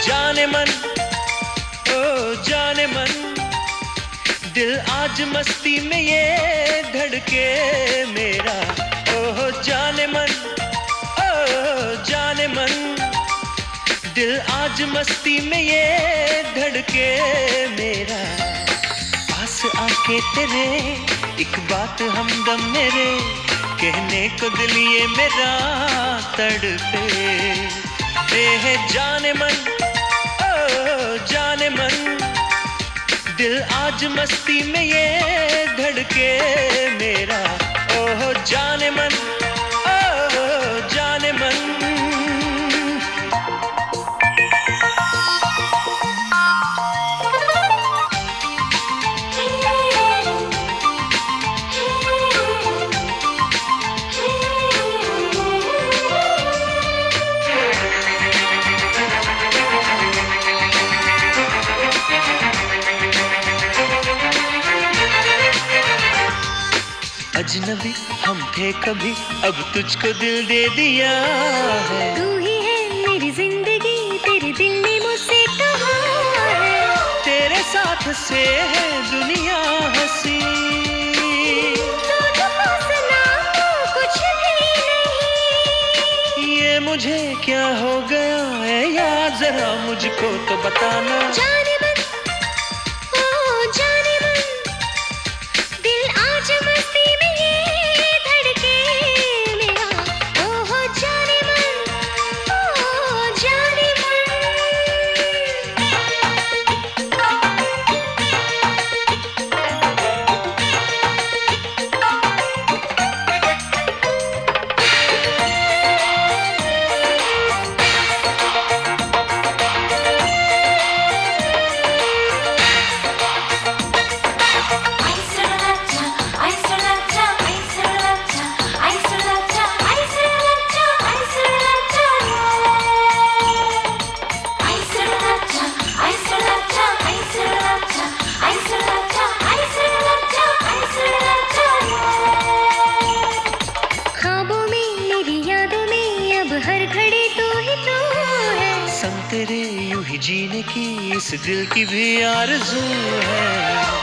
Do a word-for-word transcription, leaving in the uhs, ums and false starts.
जाने मन, ओ जाने मन, दिल आज मस्ती में ये धड़के मेरा। ओ जाने मन, ओ जाने मन, दिल आज मस्ती में ये धड़के मेरा। पास आके तेरे एक बात हमदम मेरे, कहने को दिल ये मेरा तड़पे। ए जाने मन, ओ जाने मन, दिल आज मस्ती में ये धड़के मेरा। ओह जाने मन, ओ जाने मन। अजनबी हम थे कभी, अब तुझको दिल दे दिया है। तू ही है मेरी जिंदगी, तेरे दिल ने मुझसे कहा है। तेरे साथ से है दुनिया हंसी, तुझको सुना तो कुछ भी नहीं। ये मुझे क्या हो गया है यार, जरा मुझको तो बताना। जाने मन, ओ जाने मन, दिल आज मस्ती में ये धड़के मेरा। ओह जाने मन, ओ जाने हर घड़ी तू ही तू है। संग तेरे यूं ही जीने की इस दिल की भी आरज़ू है।